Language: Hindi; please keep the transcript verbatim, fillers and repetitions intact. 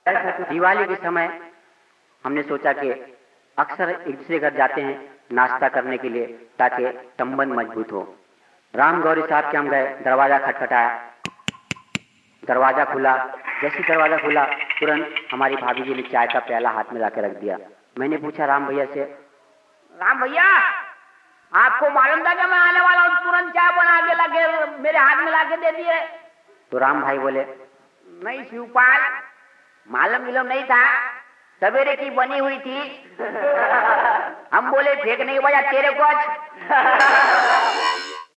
दिवाली के समय हमने सोचा कि अक्सर एक दूसरे घर जाते हैं नाश्ता करने के लिए ताकि संबंध मजबूत हो। राम गौरी साहब के हम गए, दरवाजा खटखटाया, दरवाजा खुला। जैसे दरवाजा खुला तुरंत हमारी भाभी जी ने चाय का प्याला हाथ में लाके रख दिया। मैंने पूछा राम भैया से, राम भैया आपको मालूम था कि मैं आने वाला हूँ, तुरंत चाय बना के लाके मेरे हाथ में लाके दे दिए। तो राम भाई बोले, नहीं शिवपाल, मालूम मिलूम नहीं था, सवेरे की बनी हुई थी। हम बोले फेंकने की वजह तेरे को